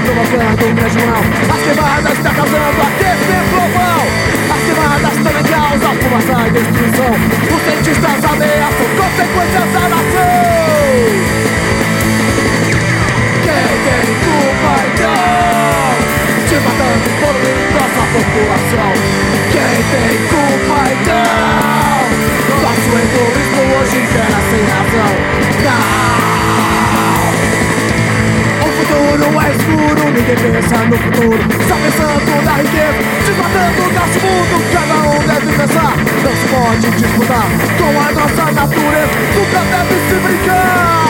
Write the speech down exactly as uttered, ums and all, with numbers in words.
provocando um grande mal. As queimadas está causando aquecimento global. As queimadas estão em causa, fumaça e destruição. Os cientistas ameaçam consequências da nação. Quem tem culpa então? Te matando, poluindo a sua população. Quem tem culpa então? Nosso egoísmo hoje impera sem razão. Não! O futuro é escuro, ninguém pensa no futuro. Só pensando na riqueza, desmatando o nosso mundo. Cada um deve pensar, não se pode disputar com a nossa natureza. Nunca deve se brincar.